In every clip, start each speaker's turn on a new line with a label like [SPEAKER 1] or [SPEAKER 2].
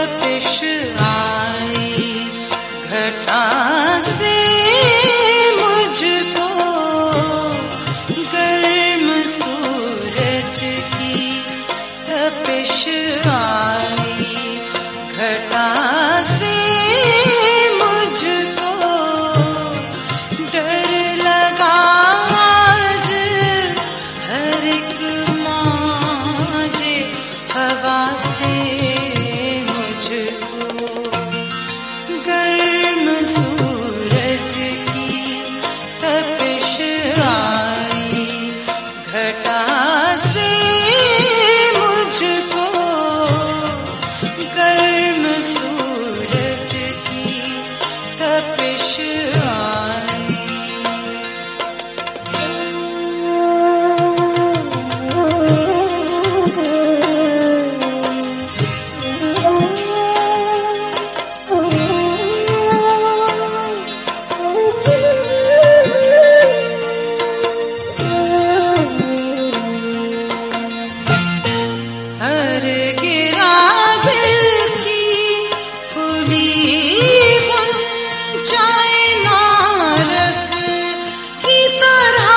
[SPEAKER 1] तपिश आई घटा से मुझको, गर्म सूरज की तपिश आई घटा से मुझको, डर लगा आज हर एक मौजे हवा से मुझको, गर्म सूरज की तपिश आई घटा से मुझको, गर्म सूरज की तपिश आई। हर गिरा दिल की खुली गुंजाए नारस की तरह,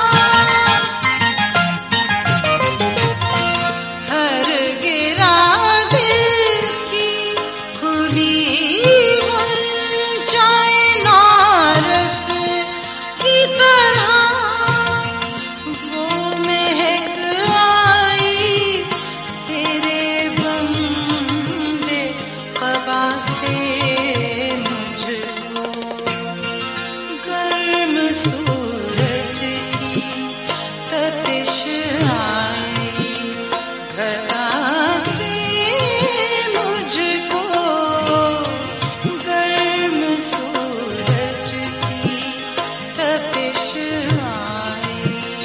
[SPEAKER 1] हर गिरा दिल की खुली गुंजाए नारस की तरह, वो महक आई तेरे बंदे क़बा से मुझको, गर्म सूरज की तपिश आई घटा से मुझको, गर्म सूरज की तपिश आई।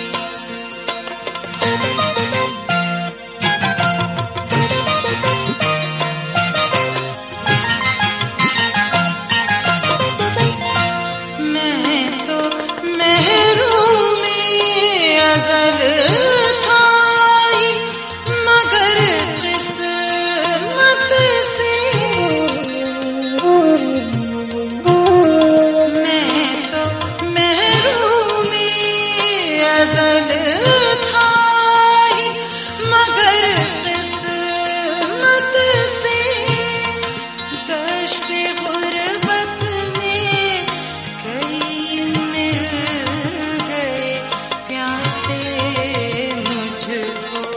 [SPEAKER 1] मैं तो महरूमी अज़ल था ही, मगर किस्मत से, मैं तो महरूमी अज़ल था ही, मगर किस्मत से, दश्ते गुर्बत में कई मिल गए प्यासे मुझको,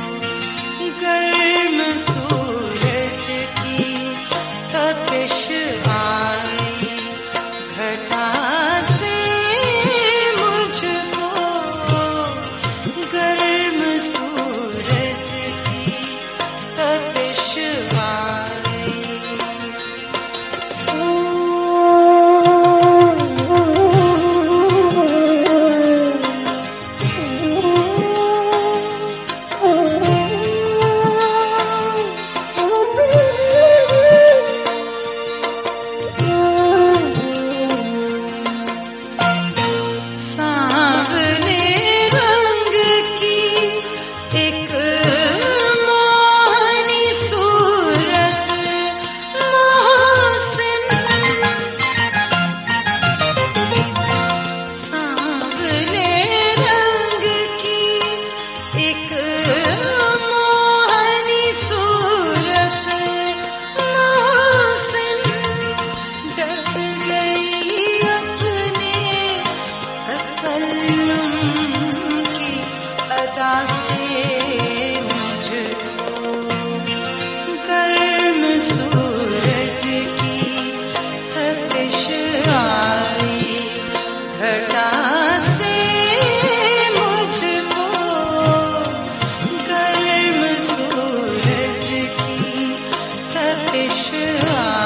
[SPEAKER 1] गर्म सूरज की तपिश आई घटा से मुझको, गर्म सूरज की तपिश आई। सांवले रंग की एक मोहनी सूरत मोहसिन, सांवले रंग की एक मोहनी सूरत मोहसिन, डस गई अपने तकल्लुम की अदा से मुझको, गर्म सूरज की तपिश आई घटा से मुझको, गर्म सूरज की तपिश आई।